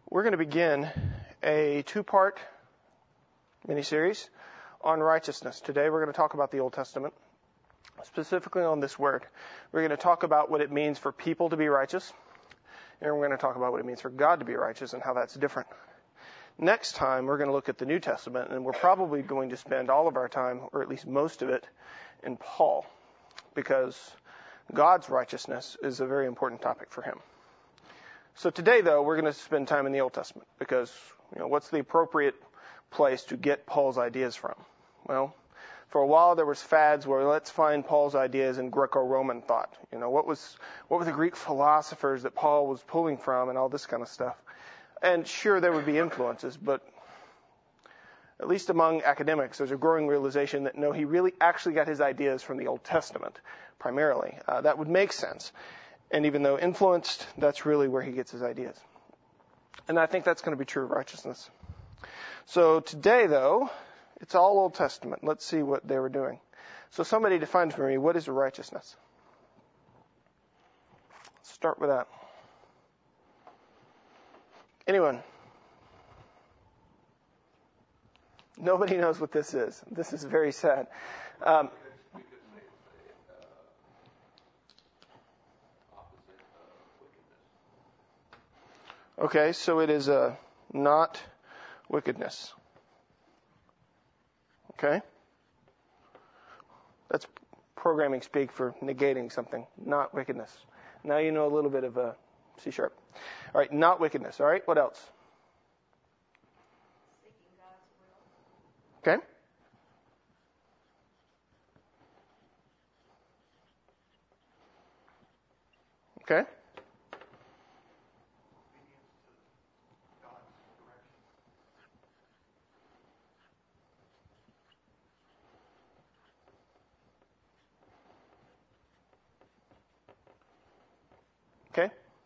We're going to begin a two-part mini-series on righteousness. Today we're going to talk about the Old Testament, specifically on this word. We're going to talk about what it means for people to be righteous, and we're going to talk about what it means for God to be righteous and how that's different. Next time, we're going to look at the New Testament, and we're probably going to spend all of our time, or at least most of it, in Paul, because God's righteousness is a very important topic for him. So today, though, we're going to spend time in the Old Testament, because what's the appropriate place to get Paul's ideas from? Well, for a while there was fads where let's find Paul's ideas in Greco-Roman thought. What were the Greek philosophers that Paul was pulling from and all this kind of stuff. And sure, there would be influences, but at least among academics, there's a growing realization that no, he really actually got his ideas from the Old Testament, primarily. That would make sense. And even though influenced, that's really where he gets his ideas. And I think that's going to be true of righteousness. So today, though, it's all Old Testament. Let's see what they were doing. So somebody define for me, what is righteousness? Let's start with that. Anyone? Nobody knows what this is. This is very sad. Okay, so it is not wickedness. Okay? That's programming speak for negating something, not wickedness. Now you know a little bit of C#. All right, not wickedness. All right, what else? Seeking God's will. Okay. Okay. Okay.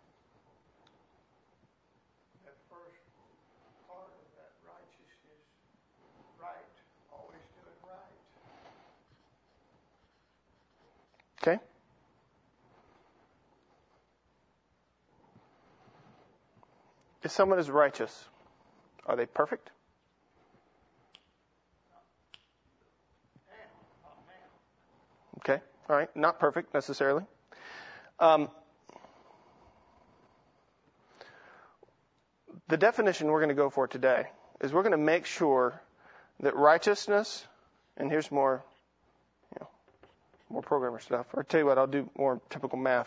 That first part of that righteousness, right, always doing right. Okay. If someone is righteous, are they perfect? Okay. All right. Not perfect necessarily. The definition we're going to go for today is we're going to make sure that righteousness, and here's more programmer stuff. Or tell you what, I'll do more typical math.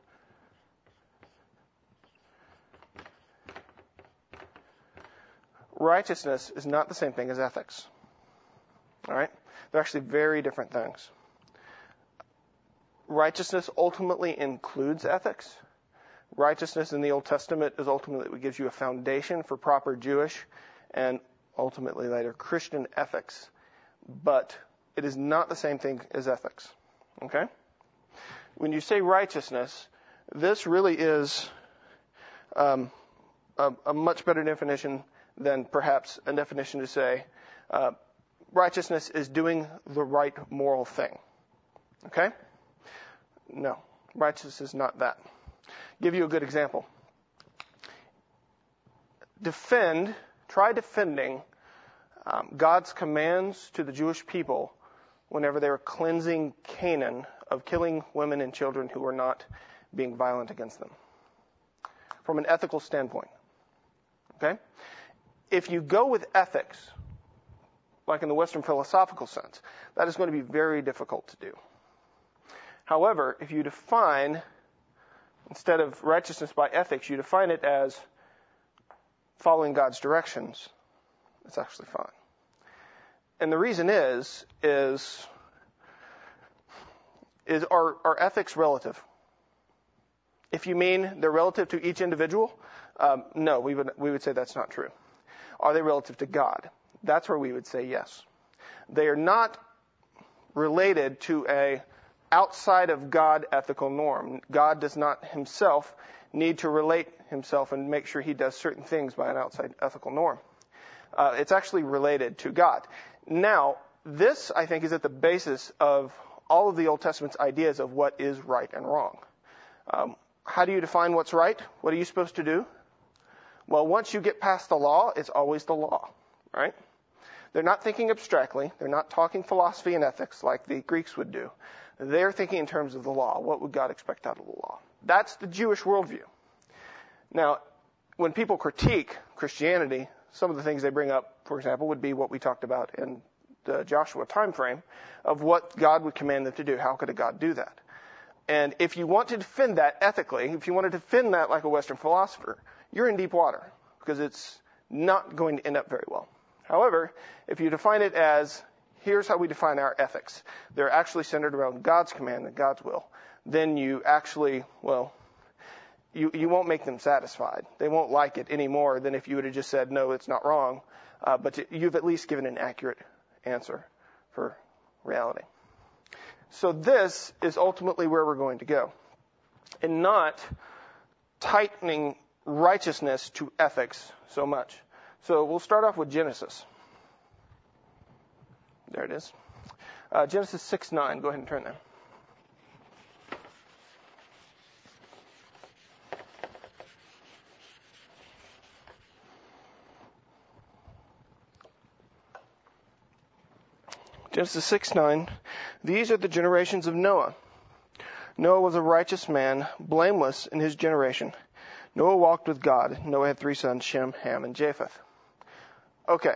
Righteousness is not the same thing as ethics. All right? They're actually very different things. Righteousness ultimately includes ethics. Righteousness in the Old Testament is ultimately what gives you a foundation for proper Jewish and ultimately later Christian ethics. But it is not the same thing as ethics. Okay? When you say righteousness, this really is a much better definition than perhaps a definition to say righteousness is doing the right moral thing. Okay? No. Righteousness is not that. Give you a good example. Try defending God's commands to the Jewish people whenever they were cleansing Canaan of killing women and children who were not being violent against them. From an ethical standpoint. Okay? If you go with ethics, like in the Western philosophical sense, that is going to be very difficult to do. However, if you define, instead of righteousness by ethics, you define it as following God's directions, it's actually fine. And the reason is are ethics relative? If you mean they're relative to each individual, no, we would say that's not true. Are they relative to God? That's where we would say yes. They are not related to a outside of God ethical norm. God does not himself need to relate himself and make sure he does certain things by an outside ethical norm. It's actually related to God. Now, this, I think, is at the basis of all of the Old Testament's ideas of what is right and wrong. How do you define what's right? What are you supposed to do? Well, once you get past the law, it's always the law, right? They're not thinking abstractly. They're not talking philosophy and ethics like the Greeks would do. They're thinking in terms of the law. What would God expect out of the law? That's the Jewish worldview. Now, when people critique Christianity, some of the things they bring up, for example, would be what we talked about in the Joshua time frame of what God would command them to do. How could a God do that? And if you want to defend that ethically, if you want to defend that like a Western philosopher, you're in deep water because it's not going to end up very well. However, if you define it as, here's how we define our ethics, they're actually centered around God's command and God's will, then you actually, you won't make them satisfied. They won't like it any more than if you would have just said, no, it's not wrong. But you've at least given an accurate answer for reality. So this is ultimately where we're going to go. And not tightening righteousness to ethics so much. So we'll start off with Genesis. There it is. Genesis 6:9. Go ahead and turn there. Genesis 6:9. These are the generations of Noah. Noah was a righteous man, blameless in his generation. Noah walked with God. Noah had 3 sons, Shem, Ham, and Japheth. Okay.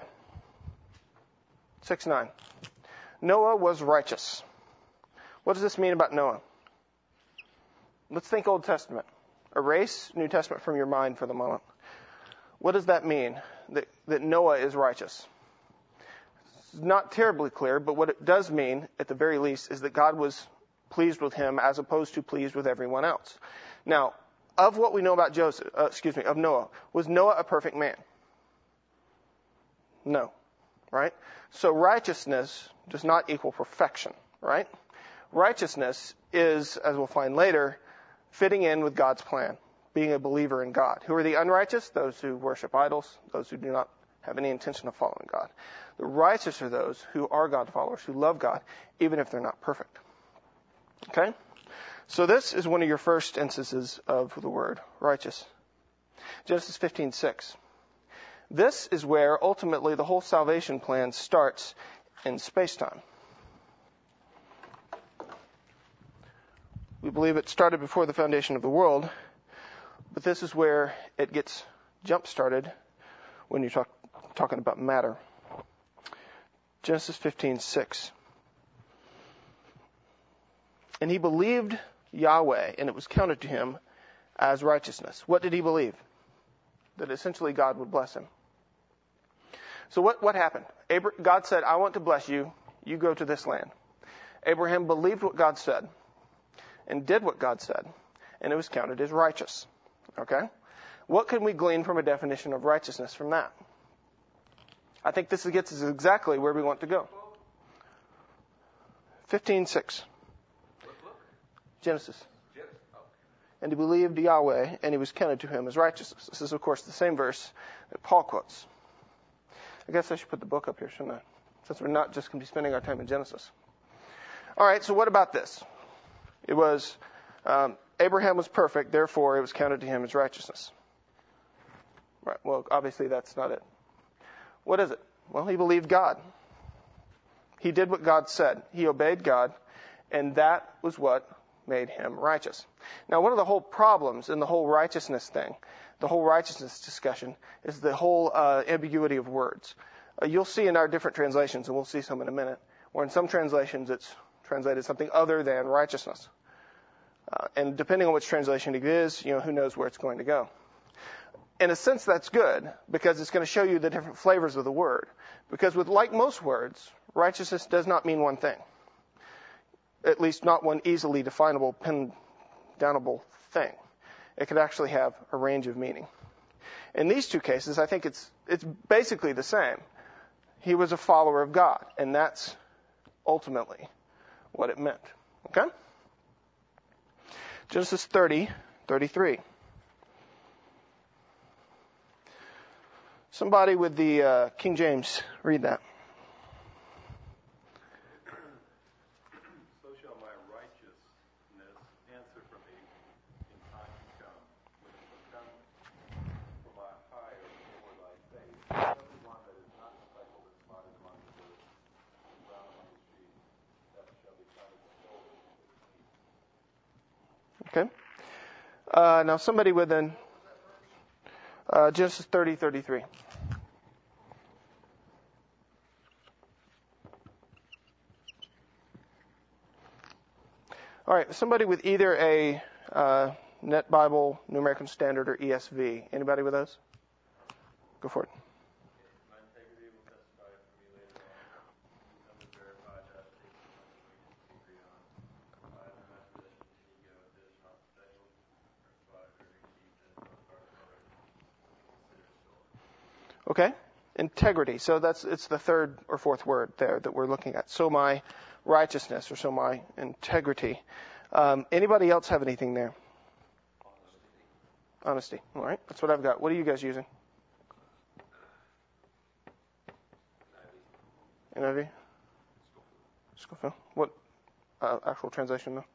6:9. Noah was righteous. What does this mean about Noah? Let's think Old Testament. Erase New Testament from your mind for the moment. What does that mean, that Noah is righteous? It's not terribly clear, but what it does mean, at the very least, is that God was pleased with him as opposed to pleased with everyone else. Now, of what we know about of Noah, was Noah a perfect man? No, right? So righteousness does not equal perfection, right? Righteousness is, as we'll find later, fitting in with God's plan, being a believer in God. Who are the unrighteous? Those who worship idols, those who do not have any intention of following God. The righteous are those who are God followers, who love God, even if they're not perfect. Okay? So this is one of your first instances of the word righteous. Genesis 15:6. This is where ultimately the whole salvation plan starts in space-time. We believe it started before the foundation of the world, but this is where it gets jump-started when you're talking about matter. Genesis 15:6. And he believed Yahweh, and it was counted to him as righteousness. What did he believe? That essentially God would bless him. So what happened? God said, I want to bless you. You go to this land. Abraham believed what God said and did what God said, and it was counted as righteous. Okay? What can we glean from a definition of righteousness from that? I think this gets us exactly where we want to go. 15:6. Genesis. And he believed Yahweh, and he was counted to him as righteousness. This is, of course, the same verse that Paul quotes. I guess I should put the book up here, shouldn't I? Since we're not just going to be spending our time in Genesis. All right, so what about this? It was, Abraham was perfect, therefore it was counted to him as righteousness. Right, well, obviously that's not it. What is it? Well, he believed God. He did what God said. He obeyed God, and that was what made him righteous. Now, one of the whole problems in the whole righteousness thing, the whole righteousness discussion, is the whole ambiguity of words. You'll see in our different translations, and we'll see some in a minute, where in some translations it's translated something other than righteousness. And depending on which translation it is, who knows where it's going to go. In a sense, that's good, because it's going to show you the different flavors of the word. Because like most words, righteousness does not mean one thing. At least not one easily definable, pin downable thing. It could actually have a range of meaning. In these two cases, I think it's basically the same. He was a follower of God, and that's ultimately what it meant. Okay? Genesis 30:33. Somebody with the King James, read that. Answer from me in time to come, when it will come from my high Okay. Now somebody with an Genesis 30:33. All right. Somebody with either a Net Bible, New American Standard, or ESV. Anybody with those? Go for it. My integrity will testify for me later on. Some would verify that they can agree on. I am in my possession to ego. It is not special or spot or received as most part of already considered stolen. Okay. Integrity. So it's the third or fourth word there that we're looking at. So my righteousness, or so my integrity. Anybody else have anything there? Honesty. All right. That's what I've got. What are you guys using? NIV? Scofield. What actual translation though?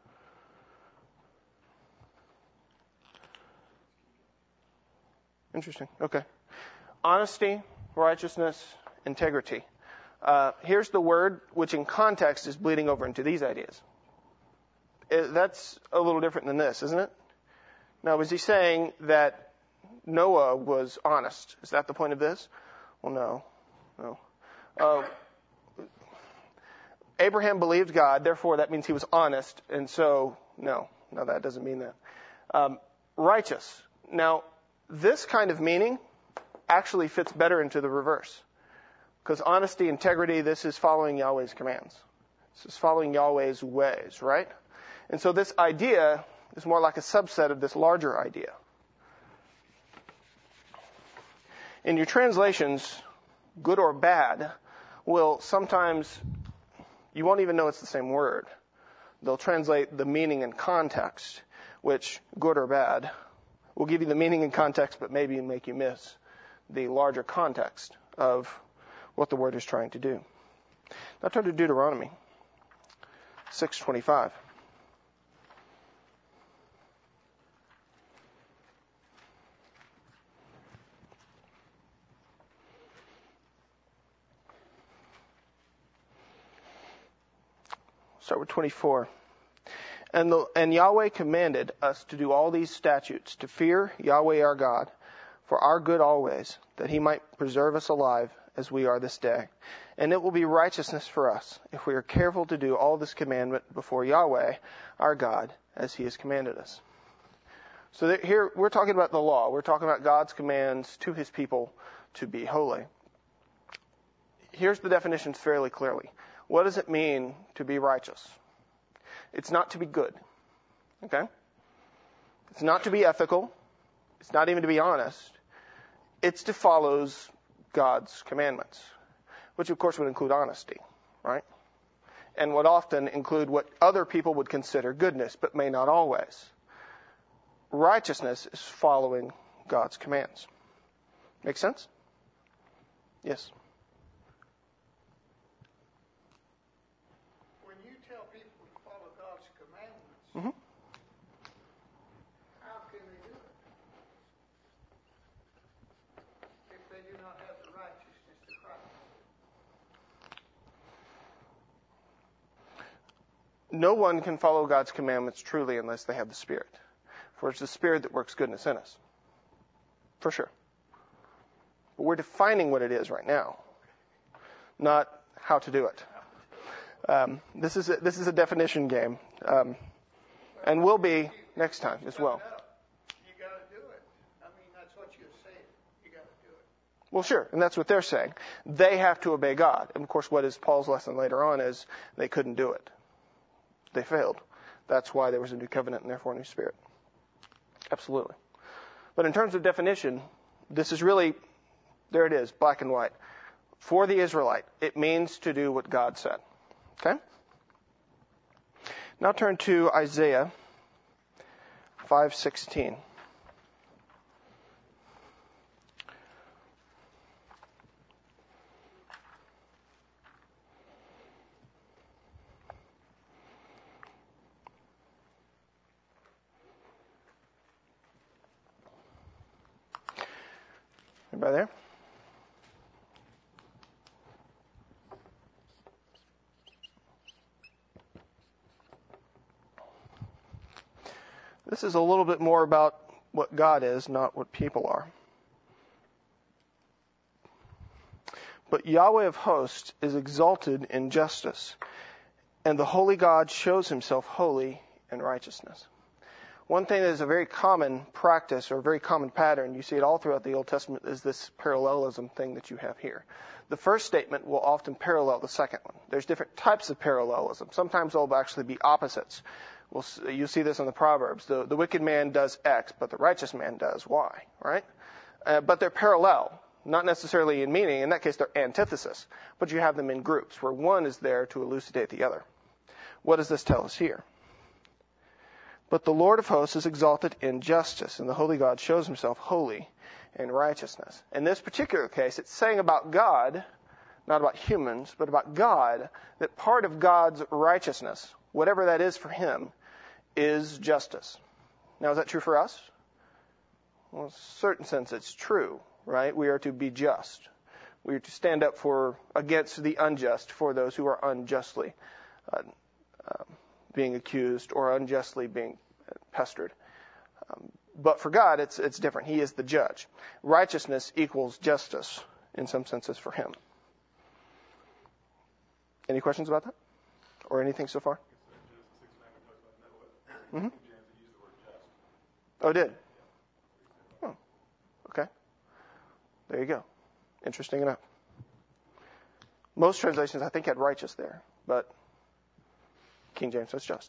Interesting. Okay. Honesty, righteousness, integrity. Here's the word which in context is bleeding over into these ideas. That's a little different than this, isn't it? Now, was he saying that Noah was honest? Is that the point of this? Well, no. Abraham believed God, therefore that means he was honest, and so, no, that doesn't mean that. Righteous. Now, this kind of meaning actually fits better into the reverse. Because honesty, integrity, this is following Yahweh's commands. This is following Yahweh's ways, right? And so this idea is more like a subset of this larger idea. In your translations, good or bad will sometimes, you won't even know it's the same word. They'll translate the meaning and context, which good or bad will give you the meaning and context, but maybe make you miss the larger context of what the word is trying to do. Now turn to Deuteronomy 6:25. Start with 24. And Yahweh commanded us to do all these statutes, to fear Yahweh our God, for our good always, that he might preserve us alive as we are this day. And it will be righteousness for us, if we are careful to do all this commandment before Yahweh our God, as he has commanded us. So here we're talking about the law. We're talking about God's commands to his people to be holy. Here's the definitions fairly clearly. What does it mean to be righteous? It's not to be good. Okay? It's not to be ethical. It's not even to be honest. It's to follow God's commandments, which of course would include honesty, right? And would often include what other people would consider goodness, but may not always. Righteousness is following God's commands. Make sense? Yes. When you tell people to follow God's commandments, Mm-hmm. how can they do it if they do not have the righteousness of Christ? No one can follow God's commandments truly unless they have the Spirit. For it's the Spirit that works goodness in us. For sure. But we're defining what it is right now, not how to do it. This is a definition game, and will be next time as well. You got to do it. I mean, that's what you're saying. You got to do it. Well, sure, and that's what they're saying. They have to obey God. And of course, what is Paul's lesson later on is they couldn't do it. They failed. That's why there was a new covenant and therefore a new Spirit. Absolutely. But in terms of definition, this is really, there it is, black and white. For the Israelite, it means to do what God said. Okay? Now turn to Isaiah 5:16. Anybody there? this is a little bit more about what God is, not what people are. But Yahweh of hosts is exalted in justice, and the holy God shows himself holy in righteousness. One thing that is a very common practice or a very common pattern, you see it all throughout the Old Testament, is this parallelism thing that you have here. The first statement will often parallel the second one. There's different types of parallelism. Sometimes they'll actually be opposites. You see this in the Proverbs. The wicked man does X, but the righteous man does Y, right? But they're parallel, not necessarily in meaning. In that case, they're antithesis. But you have them in groups where one is there to elucidate the other. What does this tell us here? But the Lord of hosts is exalted in justice, and the holy God shows himself holy in righteousness. In this particular case, it's saying about God, not about humans, but about God, that part of God's righteousness, whatever that is for him, is justice. Now, is that true for us? Well, in a certain sense, it's true, right? We are to be just. We are to stand up against the unjust, for those who are unjustly being accused or unjustly being pestered. But for God, it's different. He is the judge. Righteousness equals justice in some senses for him. Any questions about that? Or anything so far? Mm-hmm. Oh, it did? Oh, okay. There you go. Interesting enough. Most translations, I think, had righteous there, but King James says just.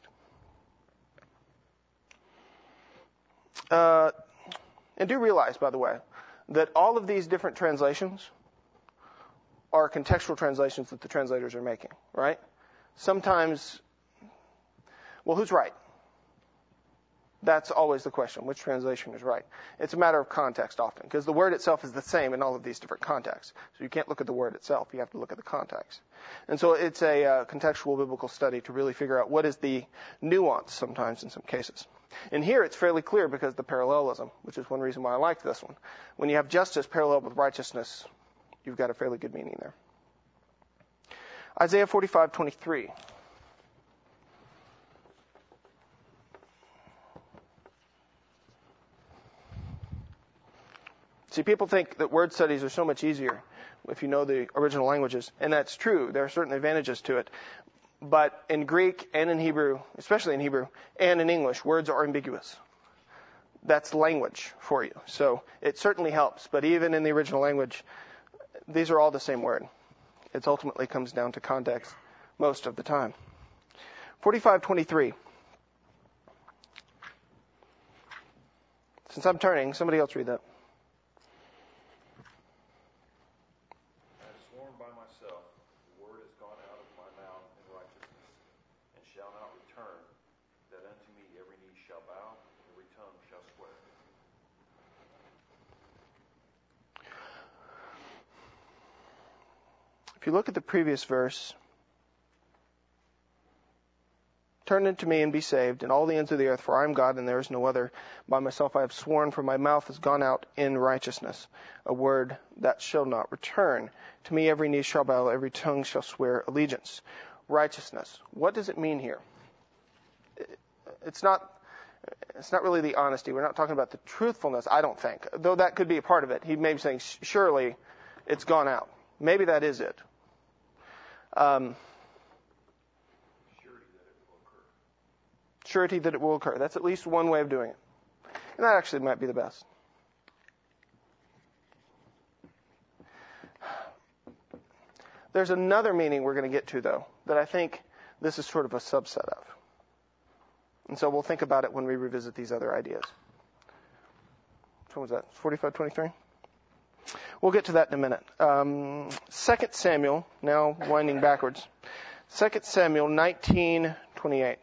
And do realize, by the way, that all of these different translations are contextual translations that the translators are making, right? Sometimes, well, who's right? That's always the question. Which translation is right? It's a matter of context often, because the word itself is the same in all of these different contexts. So you can't look at the word itself. You have to look at the context. And so it's a contextual biblical study to really figure out what is the nuance sometimes in some cases. And here it's fairly clear because of the parallelism, which is one reason why I like this one. When you have justice paralleled with righteousness, you've got a fairly good meaning there. Isaiah 45:23. See, people think that word studies are so much easier if you know the original languages, and that's true. There are certain advantages to it. But in Greek and in Hebrew, especially in Hebrew, and in English, words are ambiguous. That's language for you. So it certainly helps. But even in the original language, these are all the same word. It ultimately comes down to context most of the time. 45:23. Since I'm turning, somebody else read that. If you look at the previous verse, turn unto me and be saved, and all the ends of the earth, for I am God and there is no other. By myself I have sworn, for my mouth has gone out in righteousness, a word that shall not return. To me every knee shall bow, every tongue shall swear allegiance. Righteousness. What does it mean here? It's not really the honesty. We're not talking about the truthfulness, I don't think, though that could be a part of it. He may be saying, surely it's gone out. Maybe that is it. Surety that it will occur. That's at least one way of doing it. And that actually might be the best. There's another meaning we're going to get to, though, that I think this is sort of a subset of. And so we'll think about it when we revisit these other ideas. Which one was that? 45:23? We'll get to that in a minute. 2 Samuel, now winding backwards. 2 Samuel 19:28.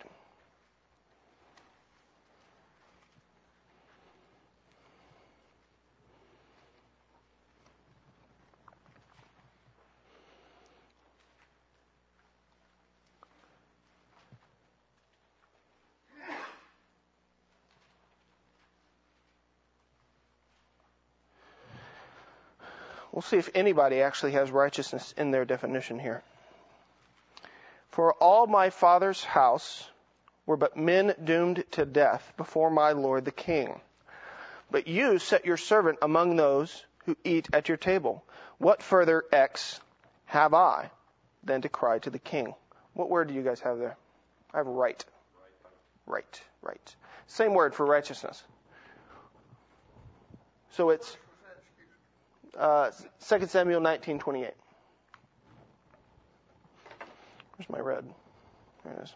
We'll see if anybody actually has righteousness in their definition here. For all my father's house were but men doomed to death before my lord the king. But you set your servant among those who eat at your table. What further X have I than to cry to the king? What word do you guys have there? I have right. Right. Same word for righteousness. So it's 2 Samuel 19:28. Where's my red? There it is.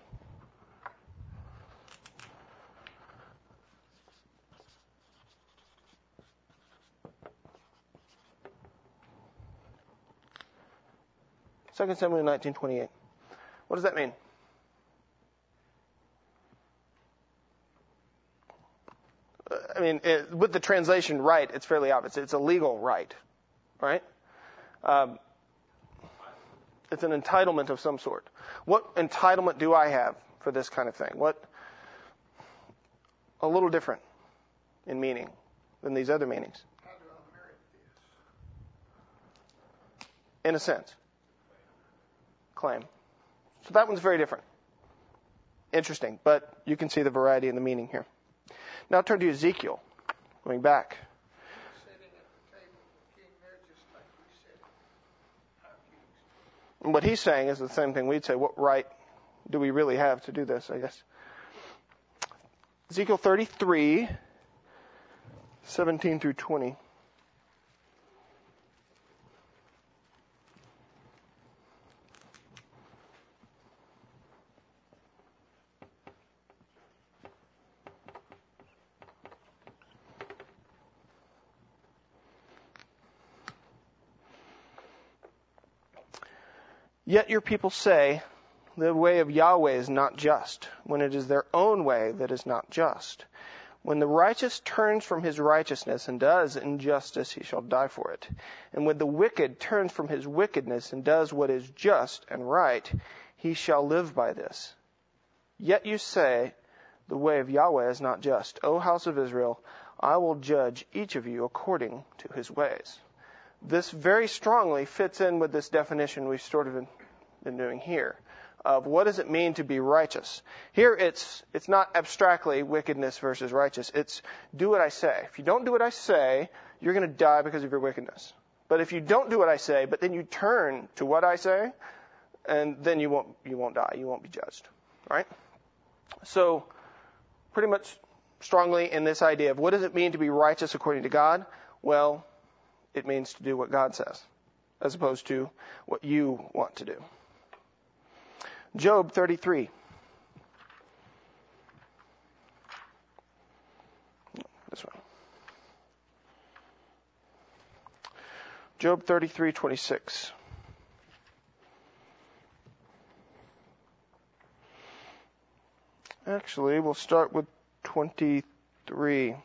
Second Samuel 19:28. What does that mean? With the translation right, it's fairly obvious. It's a legal right, right? It's an entitlement of some sort. What entitlement do I have for this kind of thing? A little different in meaning than these other meanings. How do I merit this? In a sense. Claim. So that one's very different. Interesting, but you can see the variety in the meaning here. Now turn to Ezekiel, going back. Sitting at the table with the king there, just like we said, our kings. And what he's saying is the same thing we'd say. What right do we really have to do this, I guess? Ezekiel 33, 17 through 20. Yet your people say, the way of Yahweh is not just, when it is their own way that is not just. When the righteous turns from his righteousness and does injustice, he shall die for it. And when the wicked turns from his wickedness and does what is just and right, he shall live by this. Yet you say, the way of Yahweh is not just. O house of Israel, I will judge each of you according to his ways. This very strongly fits in with this definition we've sort of been doing here of what does it mean to be righteous. Here it's not abstractly wickedness versus righteous. It's do what I say. If you don't do what I say, you're going to die because of your wickedness. But if you don't do what I say, but then you turn to what I say, and then you won't die. You won't be judged. All right? So pretty much strongly in this idea of what does it mean to be righteous according to God? Well, it means to do what God says, as opposed to what you want to do. Job 33. This one. Job 33:26. Actually, we'll start with 23.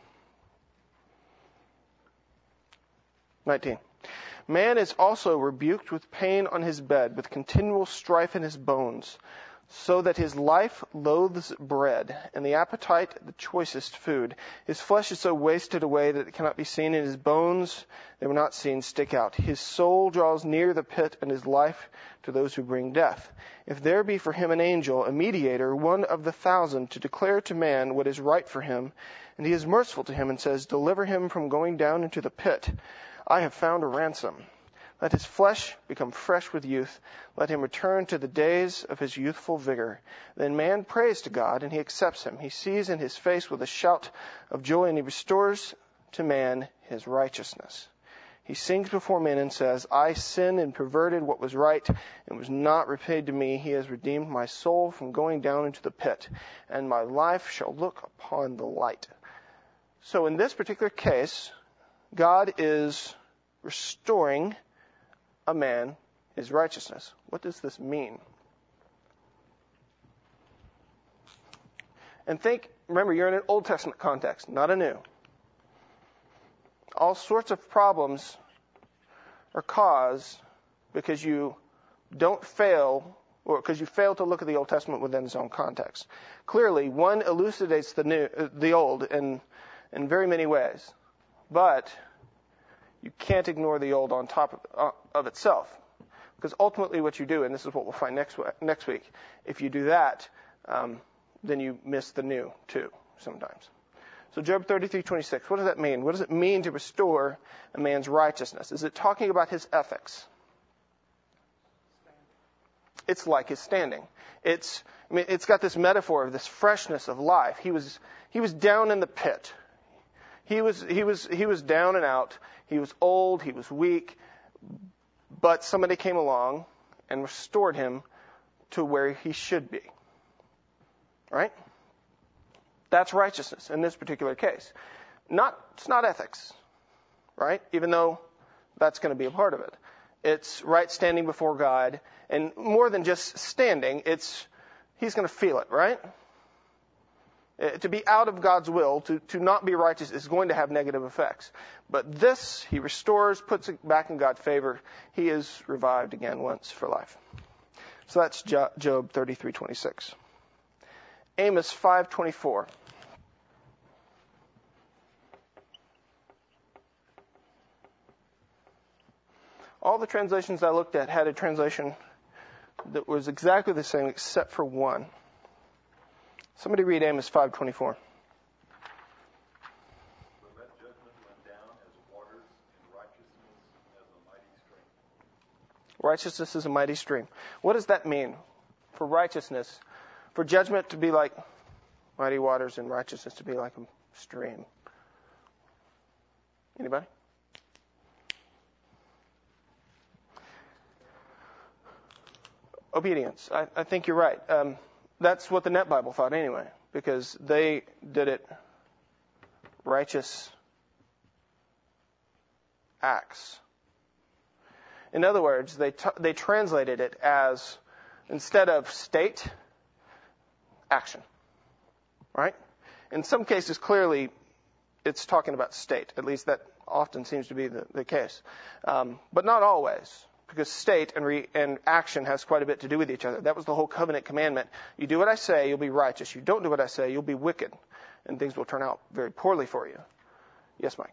19. Man is also rebuked with pain on his bed, with continual strife in his bones, so that his life loathes bread, and the appetite the choicest food. His flesh is so wasted away that it cannot be seen, and his bones, they were not seen, stick out. His soul draws near the pit, and his life to those who bring death. If there be for him an angel, a mediator, one of the 1,000, to declare to man what is right for him, and he is merciful to him, and says, deliver him from going down into the pit, I have found a ransom. Let his flesh become fresh with youth. Let him return to the days of his youthful vigor. Then man prays to God, and he accepts him. He sees in his face with a shout of joy, and he restores to man his righteousness. He sings before men and says, I sinned and perverted what was right, and was not repaid to me. He has redeemed my soul from going down into the pit, and my life shall look upon the light. So in this particular case, God is restoring a man his righteousness. What does this mean? And remember, you're in an Old Testament context, not a New. All sorts of problems are caused because you don't fail, or because you fail to look at the Old Testament within its own context. Clearly, one elucidates the Old in very many ways, but you can't ignore the old on top of itself. Because ultimately what you do, and this is what we'll find next week, if you do that, then you miss the new too sometimes. So Job 33:26, what does that mean? What does it mean to restore a man's righteousness? Is it talking about his ethics? It's like his standing. It's got this metaphor of this freshness of life. He was down in the pit. He was down and out. He was old. He was weak. But somebody came along and restored him to where he should be. Right? That's righteousness in this particular case. It's not ethics, right? Even though that's going to be a part of it. It's right standing before God, and more than just standing, he's going to feel it, right? To be out of God's will, to not be righteous is going to have negative effects. But this, he restores, puts it back in God's favor. He is revived again once for life. So that's Job 33:26. Amos 5:24. All the translations I looked at had a translation that was exactly the same except for one. Somebody read Amos 5:24. But let judgment run down as waters, and righteousness as a mighty stream. Righteousness is a mighty stream. What does that mean? For righteousness, for judgment to be like mighty waters and righteousness to be like a stream. Anybody? Obedience. I think you're right. That's what the Net Bible thought anyway, because they did it righteous acts. In other words, they translated it as, instead of state, action. Right? In some cases, clearly, it's talking about state. At least that often seems to be the case. But not always. Because state and action has quite a bit to do with each other. That was the whole covenant commandment. You do what I say, you'll be righteous. You don't do what I say, you'll be wicked. And things will turn out very poorly for you. Yes, Mike?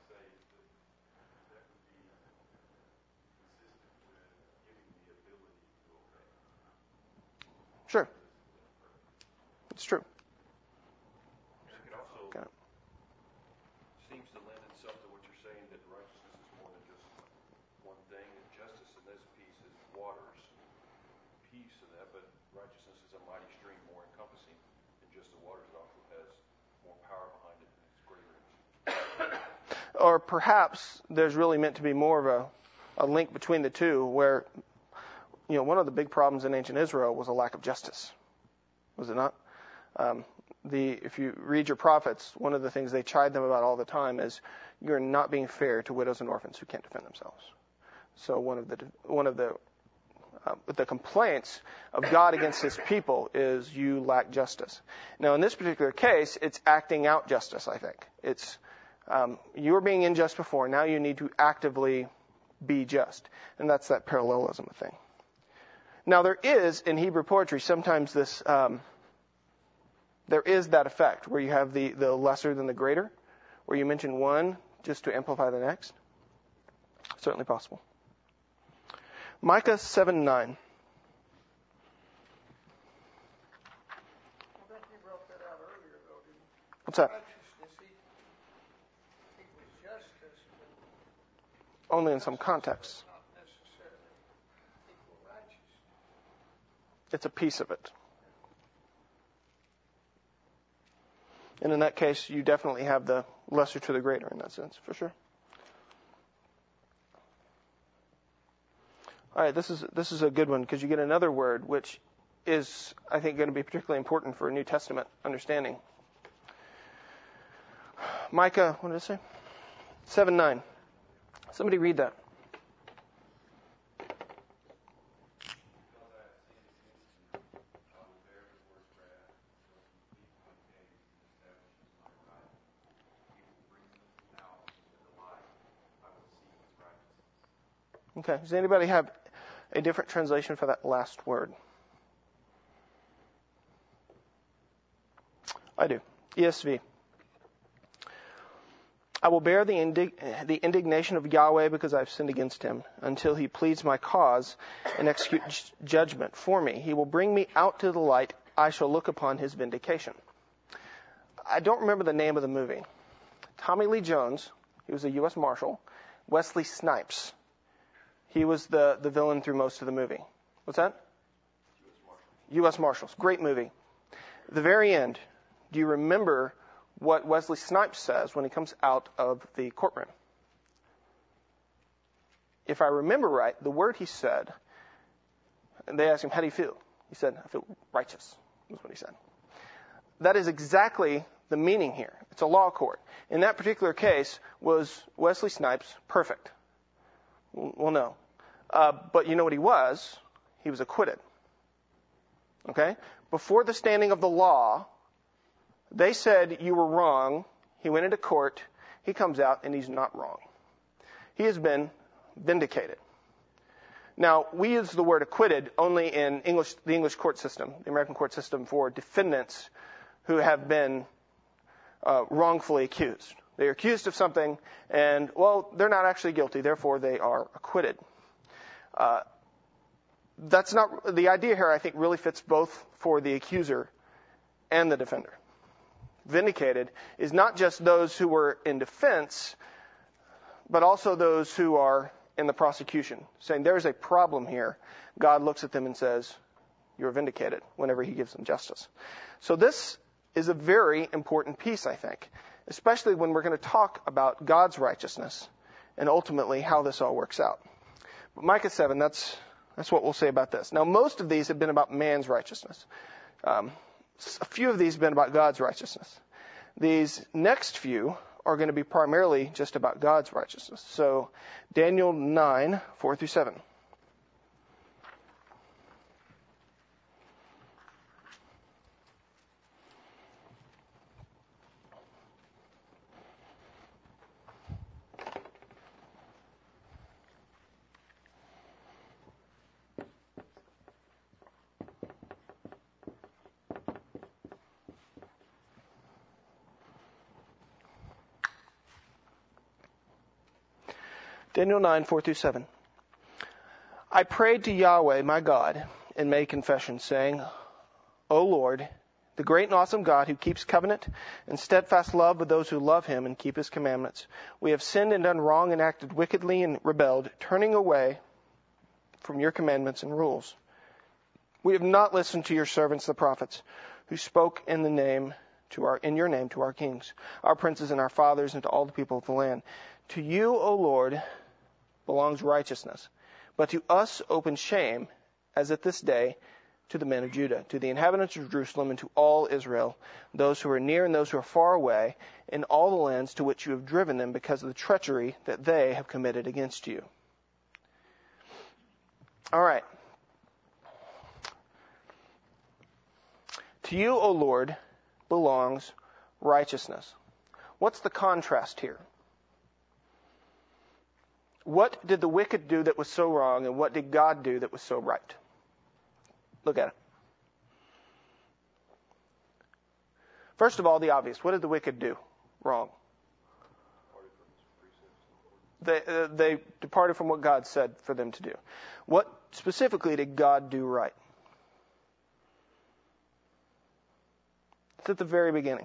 Sure. It's true. It also seems to lend itself to what you're saying, that righteousness is more than just one thing, and justice in this piece is waters, piece of that, but righteousness is a mighty stream, more encompassing than just the waters. It also has more power behind it, and it's greater. Or perhaps there's really meant to be more of a link between the two, where, one of the big problems in ancient Israel was a lack of justice. Was it not? If you read your prophets, one of the things they chide them about all the time is you're not being fair to widows and orphans who can't defend themselves. So one of the complaints of God against His people is you lack justice. Now, in this particular case, it's acting out justice. I think it's you were being unjust before. Now you need to actively be just, and that's that parallelism thing. Now, there is in Hebrew poetry sometimes this. There is that effect where you have the lesser than the greater, where you mention one just to amplify the next. Certainly possible. Micah 7:9. I think you brought that out earlier, though, didn't you? What's that? Righteousness equals justice, but Only in some contexts. not necessarily equal righteousness. It's a piece of it. And in that case, you definitely have the lesser to the greater in that sense, for sure. All right, this is a good one because you get another word which is, I think, going to be particularly important for a New Testament understanding. Micah, what did it say? 7:9. Somebody read that. Okay, does anybody have a different translation for that last word? I do. ESV. I will bear the indignation of Yahweh because I have sinned against him until he pleads my cause and execute judgment for me. He will bring me out to the light. I shall look upon his vindication. I don't remember the name of the movie. Tommy Lee Jones, he was a U.S. Marshal. Wesley Snipes, he was the villain through most of the movie. What's that? U.S. Marshals. Great movie. At the very end, do you remember what Wesley Snipes says when he comes out of the courtroom? If I remember right, the word he said, and they asked him, how do you feel? He said, I feel righteous, was what he said. That is exactly the meaning here. It's a law court. In that particular case, was Wesley Snipes perfect? Well, no. But you know what he was? He was acquitted. Okay? Before the standing of the law, they said you were wrong. He went into court. He comes out and he's not wrong. He has been vindicated. Now, we use the word acquitted only in the English court system, the American court system, for defendants who have been wrongfully accused. They are accused of something, and, well, they're not actually guilty, therefore they are acquitted. That's not the idea here. I think really fits both for the accuser and the defender. Vindicated is not just those who were in defense, but also those who are in the prosecution, saying there's a problem here. God looks at them and says, you're vindicated, whenever he gives them justice. So this is a very important piece, I think, especially when we're going to talk about God's righteousness and ultimately how this all works out. But Micah 7, that's what we'll say about this. Now, most of these have been about man's righteousness. A few of these have been about God's righteousness. These next few are going to be primarily just about God's righteousness. So, Daniel 9, 4 through 7. Daniel 9, 4 through 7. I prayed to Yahweh, my God, and made confession, saying, O Lord, the great and awesome God who keeps covenant and steadfast love with those who love him and keep his commandments, we have sinned and done wrong and acted wickedly and rebelled, turning away from your commandments and rules. We have not listened to your servants, the prophets, who spoke in your name to our kings, our princes and our fathers, and to all the people of the land. To you, O Lord, belongs righteousness, but to us open shame, as at this day, to the men of Judah, to the inhabitants of Jerusalem, and to all Israel, those who are near and those who are far away, in all the lands to which you have driven them because of the treachery that they have committed against you. All right. To you, O Lord, belongs righteousness. What's the contrast here? What did the wicked do that was so wrong, and what did God do that was so right? Look at it. First of all, the obvious. What did the wicked do wrong? They departed from what God said for them to do. What specifically did God do right? It's at the very beginning.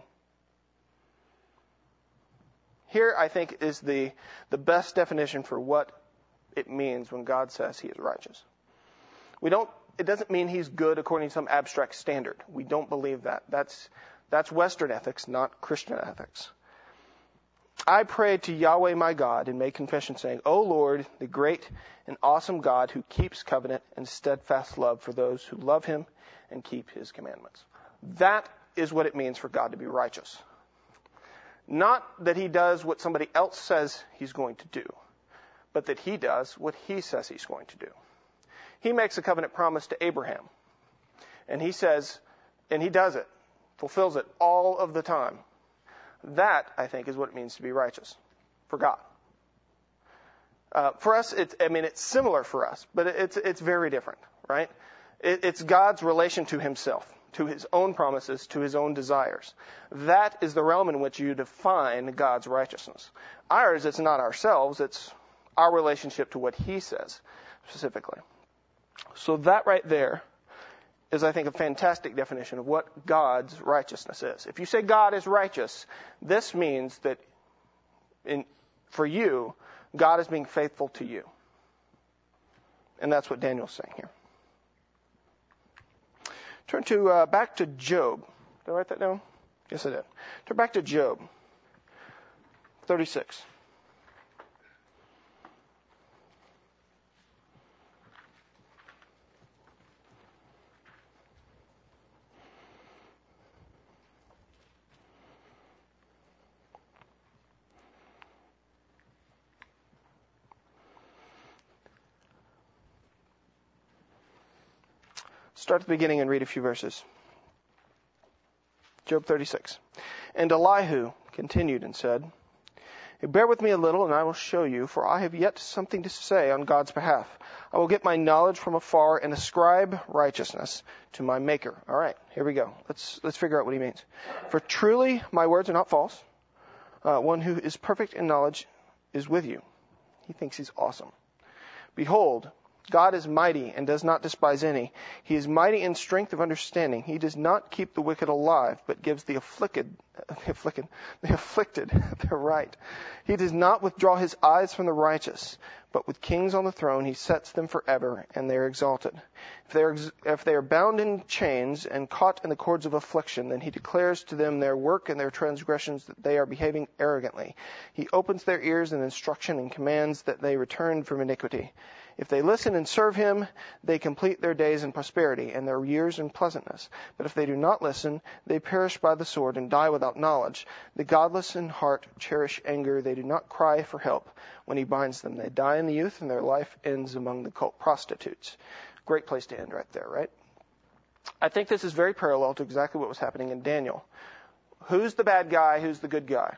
Here, I think, is the best definition for what it means when God says he is righteous. It doesn't mean he's good according to some abstract standard. We don't believe that. That's Western ethics, not Christian ethics. I prayed to Yahweh my God and made confession saying, O Lord, the great and awesome God who keeps covenant and steadfast love for those who love him and keep his commandments. That is what it means for God to be righteous. Not that he does what somebody else says he's going to do, but that he does what he says he's going to do. He makes a covenant promise to Abraham, and he says, and he does it, fulfills it all of the time. That, I think, is what it means to be righteous for God. For us, it's similar for us, but it's very different, right? It's God's relation to himself, to his own promises, to his own desires. That is the realm in which you define God's righteousness. Ours, it's not ourselves, it's our relationship to what he says specifically. So that right there is, I think, a fantastic definition of what God's righteousness is. If you say God is righteous, this means that for you, God is being faithful to you. And that's what Daniel's saying here. Turn to back to Job. Did I write that down? Yes, I did. Turn back to Job 36. Start at the beginning and read a few verses. Job 36. And Elihu continued and said, bear with me a little, and I will show you, for I have yet something to say on God's behalf. I will get my knowledge from afar and ascribe righteousness to my Maker. All right, here we go. Let's figure out what he means. For truly my words are not false. One who is perfect in knowledge is with you. He thinks he's awesome. Behold, God is mighty and does not despise any. He is mighty in strength of understanding. He does not keep the wicked alive, but gives the afflicted their right. He does not withdraw his eyes from the righteous, but with kings on the throne he sets them forever, and they are exalted. If they are bound in chains and caught in the cords of affliction, then he declares to them their work and their transgressions, that they are behaving arrogantly. He opens their ears in instruction and commands that they return from iniquity. If they listen and serve him, they complete their days in prosperity and their years in pleasantness. But if they do not listen, they perish by the sword and die without knowledge. The godless in heart cherish anger. They do not cry for help when he binds them. They die in the youth, and their life ends among the cult prostitutes. Great place to end right there, right? I think this is very parallel to exactly what was happening in Daniel. Who's the bad guy? Who's the good guy?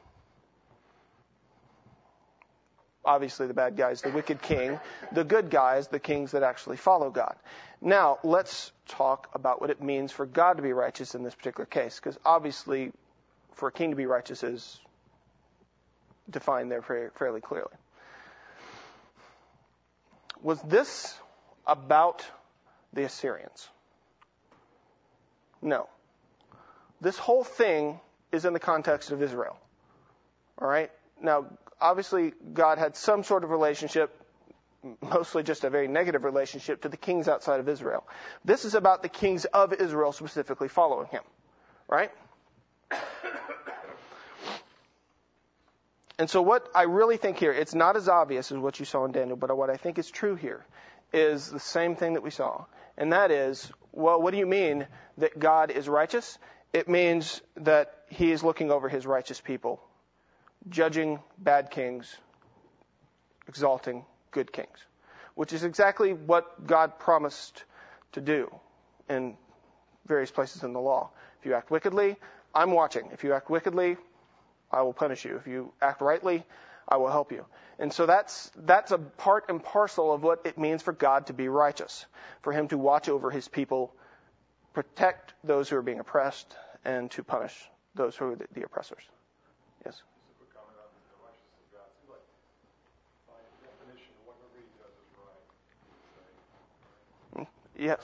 Obviously, the bad guy is the wicked king. The good guy is the kings that actually follow God. Now, let's talk about what it means for God to be righteous in this particular case, because obviously, for a king to be righteous is defined there fairly clearly. Was this about the Assyrians? No. This whole thing is in the context of Israel. All right? Now, obviously, God had some sort of relationship, mostly just a very negative relationship, to the kings outside of Israel. This is about the kings of Israel specifically following him, right? And so what I really think here, it's not as obvious as what you saw in Daniel, but what I think is true here is the same thing that we saw. And that is, well, what do you mean that God is righteous? It means that he is looking over his righteous people, judging bad kings, exalting good kings, which is exactly what God promised to do in various places in the law. If you act wickedly, I'm watching. If you act wickedly, I will punish you. If you act rightly, I will help you. And so that's a part and parcel of what it means for God to be righteous, for him to watch over his people, protect those who are being oppressed, and to punish those who are the oppressors. Yes? Yes.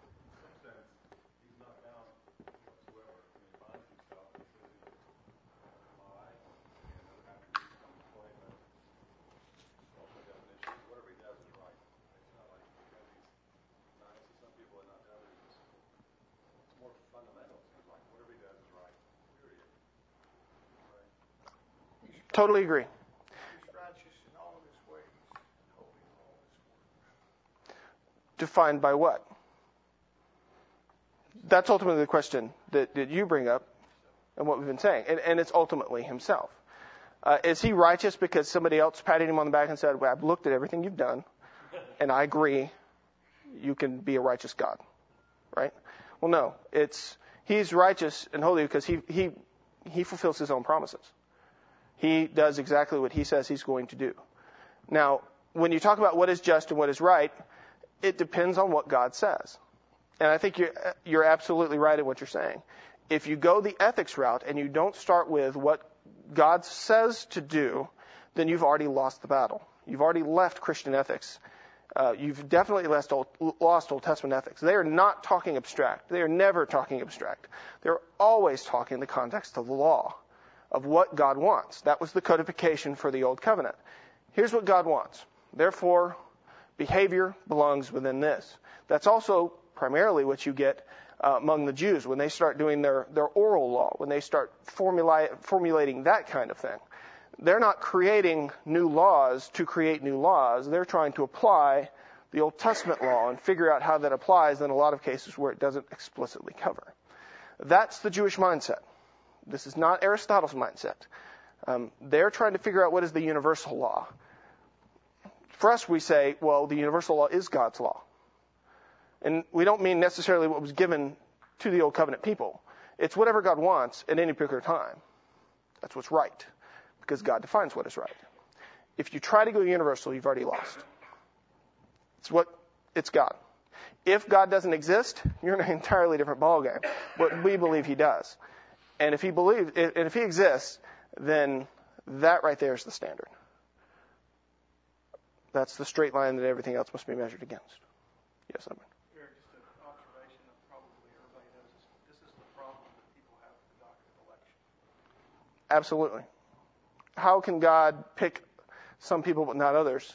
Totally agree. He's righteous in all of his ways, holy in all his works. Defined by what? That's ultimately the question that you bring up and what we've been saying. And it's ultimately himself. Is he righteous because somebody else patted him on the back and said, well, I've looked at everything you've done, and I agree you can be a righteous God, right? Well, no. He's righteous and holy because he fulfills his own promises. He does exactly what he says he's going to do. Now, when you talk about what is just and what is right, it depends on what God says. And I think you're absolutely right in what you're saying. If you go the ethics route and you don't start with what God says to do, then you've already lost the battle. You've already left Christian ethics you've definitely lost Old Testament ethics. They are not talking abstract. They are never talking abstract. They're always talking in the context of the law, of what God wants. That was the codification for the Old Covenant. Here's what God wants. Therefore, behavior belongs within this. That's also primarily what you get among the Jews when they start doing their oral law, when they start formulating that kind of thing. They're not creating new laws to create new laws. They're trying to apply the Old Testament law and figure out how that applies in a lot of cases where it doesn't explicitly cover. That's the Jewish mindset. This is not Aristotle's mindset. They're trying to figure out what is the universal law. For us, we say, well, the universal law is God's law. And we don't mean necessarily what was given to the Old Covenant people. It's whatever God wants at any particular time. That's what's right, because God defines what is right. If you try to go universal, you've already lost. It's God. If God doesn't exist, you're in an entirely different ballgame. But we believe He does. And if He exists, then that right there is the standard. That's the straight line that everything else must be measured against. Yes, Edmund. Just an observation of probably everybody knows this is the problem that people have with the doctrine of election. Absolutely. How can God pick some people but not others?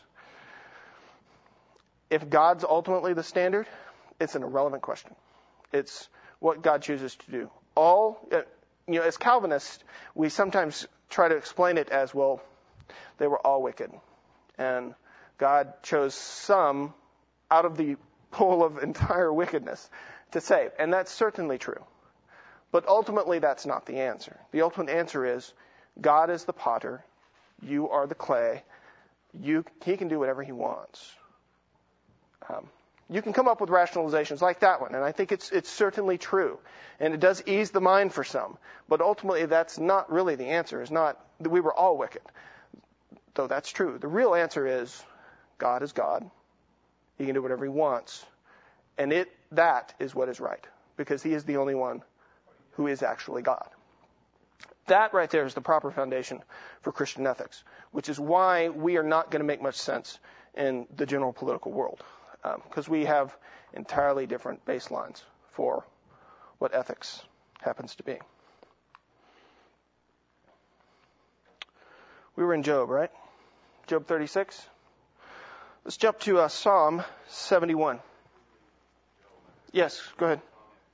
If God's ultimately the standard, it's an irrelevant question. It's what God chooses to do. As Calvinists, we sometimes try to explain it as, well, they were all wicked. And God chose some out of the pool of entire wickedness to save. And that's certainly true. But ultimately, that's not the answer. The ultimate answer is, God is the potter. You are the clay. He can do whatever He wants. You can come up with rationalizations like that one, and I think it's certainly true. And it does ease the mind for some. But ultimately, that's not really the answer. It's not that we were all wicked. Though that's true. The real answer is, God is God. He can do whatever He wants. And that is what is right. Because He is the only one who is actually God. That right there is the proper foundation for Christian ethics, which is why we are not going to make much sense in the general political world, because we have entirely different baselines for what ethics happens to be. We were in Job, right? Job 36. Let's jump to Psalm 71. Yes, go ahead.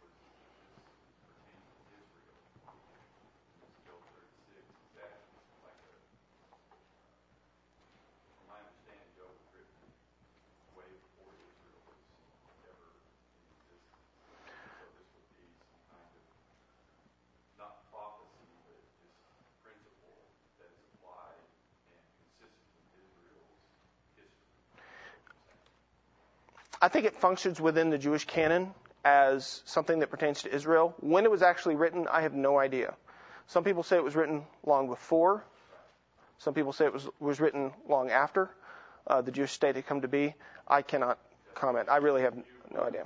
I think it functions within the Jewish canon as something that pertains to Israel. When it was actually written, I have no idea. Some people say it was written long before. Some people say it was written long after the Jewish state had come to be. I cannot comment. I really have no idea.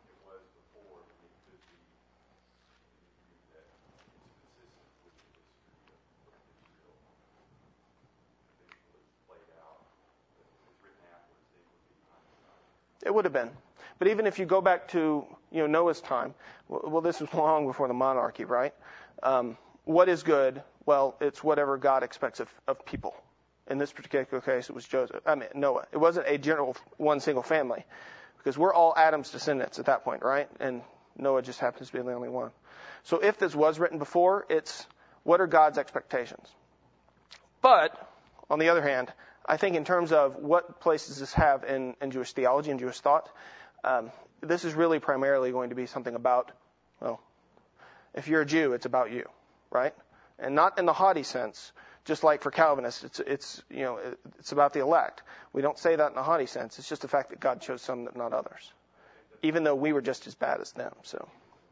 It would have been. But even if you go back to Noah's time, well, this was long before the monarchy, right? What is good? Well, it's whatever God expects of people. In this particular case, it was Noah. It wasn't a general one single family, because we're all Adam's descendants at that point, right? And Noah just happens to be the only one. So if this was written before, it's what are God's expectations? But on the other hand, I think in terms of what place does this have in Jewish theology and Jewish thought, this is really primarily going to be something about, well, if you're a Jew, it's about you, right? And not in the haughty sense, just like for Calvinists, it's about the elect. We don't say that in a haughty sense. It's just the fact that God chose some, not others, even though we were just as bad as them. So.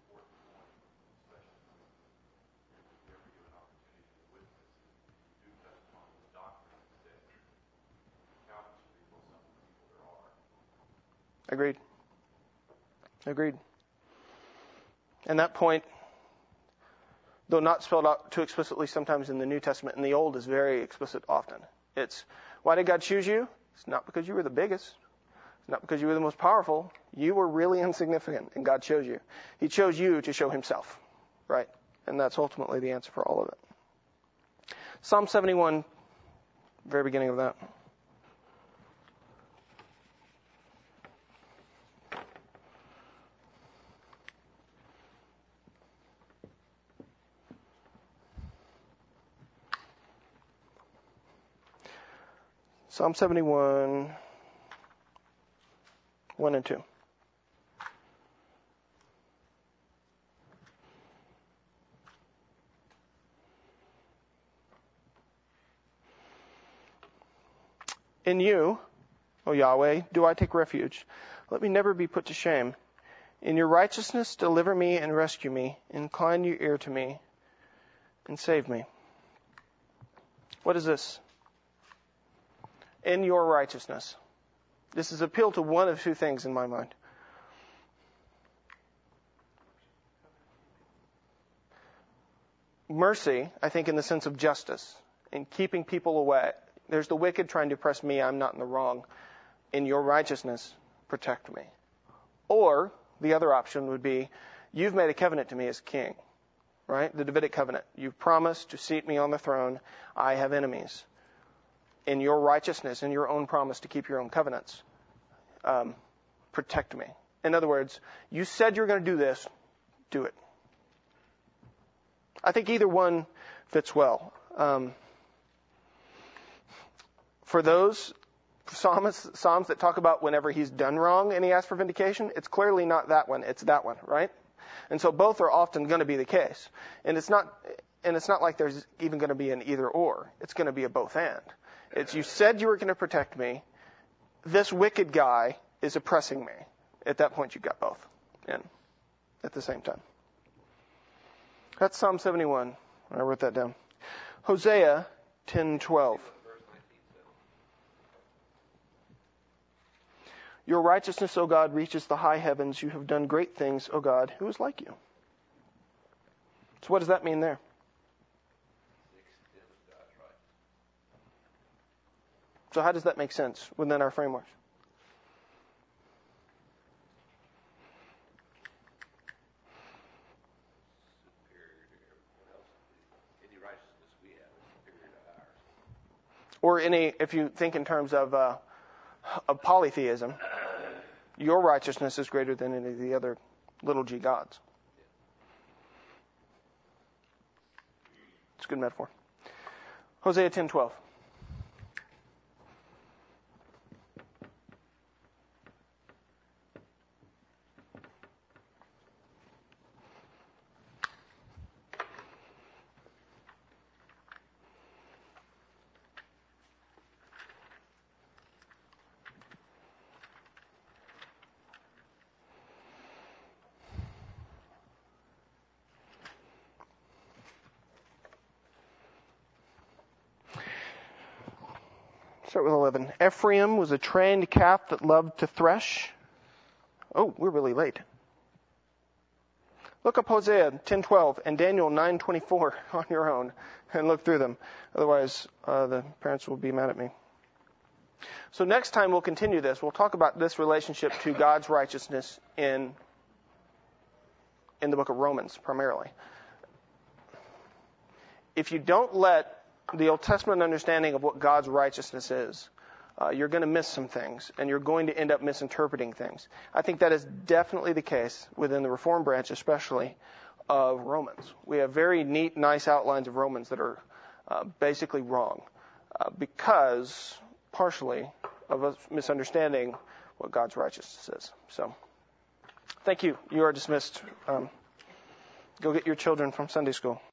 Agreed. And that point, though not spelled out too explicitly sometimes in the New Testament, in the Old is very explicit often. It's, why did God choose you? It's not because you were the biggest. Not because you were the most powerful. You were really insignificant, and God chose you. He chose you to show himself, right? And that's ultimately the answer for all of it. Psalm 71, very beginning of that. Psalm 71, 1 and 2. In you, O Yahweh, do I take refuge. Let me never be put to shame. In your righteousness, deliver me and rescue me. Incline your ear to me and save me. What is this? In your righteousness. This is appeal to one of two things in my mind. Mercy, I think, in the sense of justice, in keeping people away. There's the wicked trying to oppress me. I'm not in the wrong. In your righteousness, protect me. Or the other option would be, you've made a covenant to me as king, right? The Davidic covenant. You've promised to seat me on the throne. I have enemies. In your righteousness, in your own promise to keep your own covenants, protect me. In other words, you said you're going to do this, do it. I think either one fits well. For those Psalms that talk about whenever he's done wrong and he asks for vindication, it's clearly not that one, it's that one, right? And so both are often going to be the case. And it's not like there's even going to be an either or. It's going to be a both and. It's you said you were going to protect me. This wicked guy is oppressing me. At that point, you've got both in at the same time. That's Psalm 71. I wrote that down. Hosea 10:12. Your righteousness, O God, reaches the high heavens. You have done great things, O God. Who is like you? So what does that mean there? So how does that make sense within our framework? Or if you think in terms of polytheism, your righteousness is greater than any of the other little g gods. It's a good metaphor. Hosea 10:12. Start with 11. Ephraim was a trained calf that loved to thresh. Oh, we're really late. Look up Hosea 10:12 and Daniel 9:24 on your own and look through them. Otherwise, the parents will be mad at me. So next time we'll continue this. We'll talk about this relationship to God's righteousness in the book of Romans primarily. If you don't let the Old Testament understanding of what God's righteousness is, you're going to miss some things, and you're going to end up misinterpreting things. I think that is definitely the case within the Reformed branch, especially of Romans. We have very neat, nice outlines of Romans that are basically wrong because, partially, of us misunderstanding what God's righteousness is. So, thank you. You are dismissed. Go get your children from Sunday school.